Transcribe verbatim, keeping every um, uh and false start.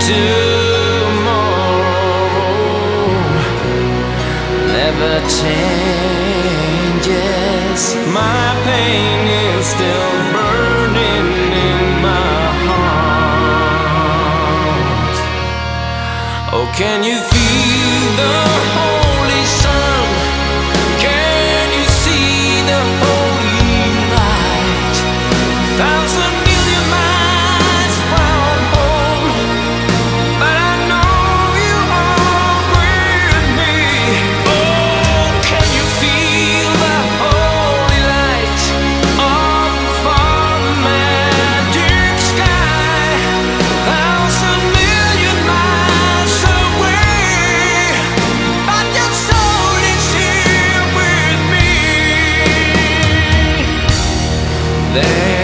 tomorrow never changes. My pain is still burning in my heart. Oh, can you feel the holy sun? Can you see the holy light? Thousand million miles from home, but I know you are with me. Oh, can you feel the holy light of the far magic sky? Thousand million miles away, but your soul is here with me. There